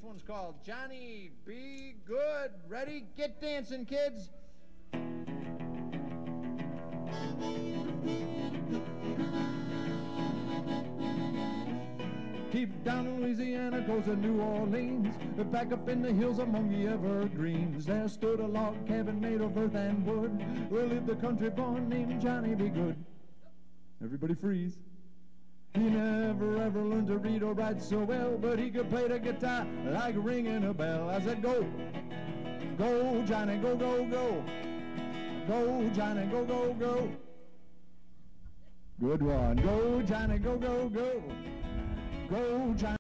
one's called Johnny Be Good. Ready? Get dancing, kids. Deep down in Louisiana goes to New Orleans. Back up in the hills among the evergreens, there stood a log cabin made of earth and wood, where lived a country boy named Johnny Be Good. Everybody freeze. He never ever learned to read or write so well, but he could play the guitar like ringing a bell. I said, go, go, Johnny, go, go, go. Go, Johnny, go, go, go. Good one. Go, Johnny, go, go, go. Go, Johnny.